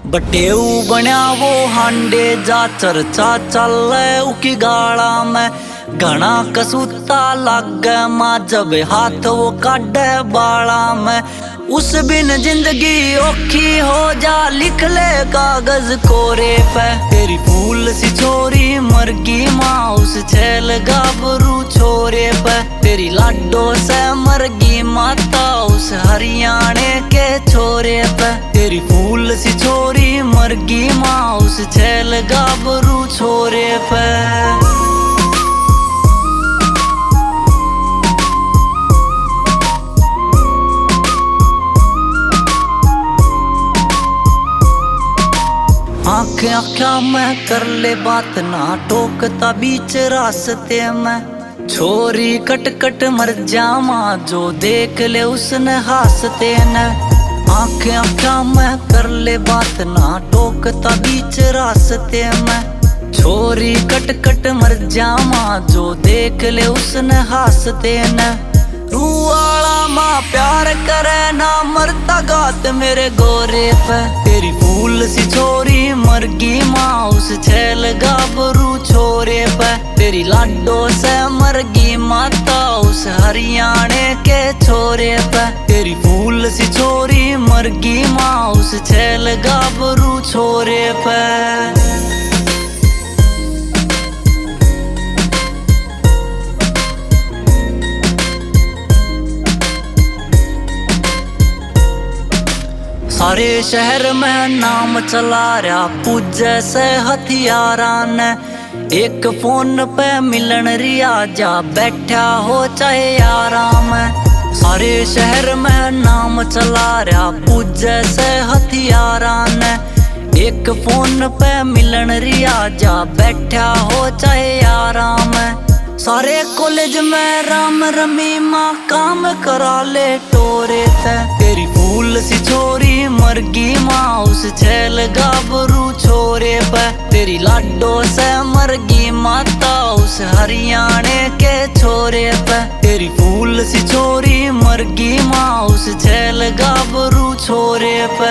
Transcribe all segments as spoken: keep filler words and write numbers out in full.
बटेऊ बन्या वो हांडे जा चर्चा चल उकी गाड़ा में घना कसूता लागे माँ जब हाथ वो काटे बाड़ा में। उस बिन जिंदगी औखी हो जा लिख ले कागज कोरे पे। तेरी फूल सी छोरी मरगी माँ उस छैल गाभरू छोरे पे। तेरी लाडो से मरगी माता उस हरियाणे के छोरे पे। तेरी फूल सी छोरी मरगी माँ उस छैल गाभरू छोरे पे। आँख आँखा में कर ले बात ना टोकता बीच रास्ते में। छोरी कट कट मर जामा जो देख ले उसने हासते न। आँख आँखा में कर ले बात ना टोकता बीच रास्ते में। छोरी कट कट मर जामा जो देख ले उसने हासते न। रूवाला माँ प्यार करे ना मरता गात मेरे गोरे पे। तेरी फूल सी छोरी मरगी माँ उस छैल गाभरू छोरे पे। तेरी लाडो से मरगी माता उस हरियाणे के छोरे पे। तेरी फूल सी छोरी मरगी माँ उस छैल गाभरू छोरे पे। सारे शहर में नाम चला रहा पूजे से हथियारा ने। एक फोन पे मिलन रिया जा बैठा हो चाहे आराम। सारे शहर में नाम चला रहा पूजे से हथियारा ने। एक फोन पे मिलन रिया जा बैठा हो चाहे आराम। सारे कॉलेज में राम रमी माँ काम करा ले टोरे ते। तेरी फूल सी छोरी मरगी माँ उस छैल गाभरू छोरे पे। तेरी लाडो से मरगी माता उस हरियाणे के छोरे पे। तेरी फूल सी छोरी मरगी माँ उस छैल गाभरू छोरे पे।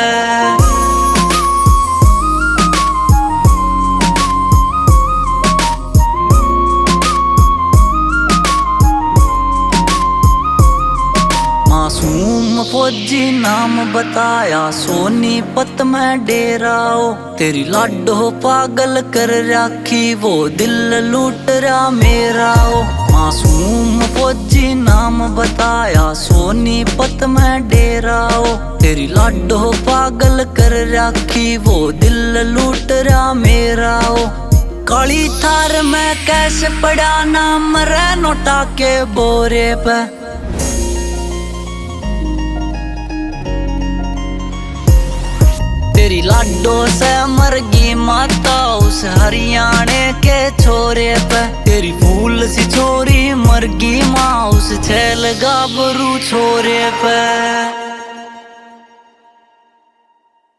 मासूम फौजी नाम बताया सोनीपत में डेराओ। तेरी लाडो पागल कर राखी वो दिल लूट रहा मेरा ओ। मासूम फौजी नाम बताया सोनीपत में डेराओ। तेरी लाडो पागल कर राखी वो दिल लूट रहा मेरा ओ। काली थार में कैसे पड़ा नाम रे नोटा के बोरे पे। तेरी लाडो से मरगी माता उस हरियाणे के छोरे पे। तेरी फूल सी छोरी मरगी माँ उस छैल गाभरू छोरे पे।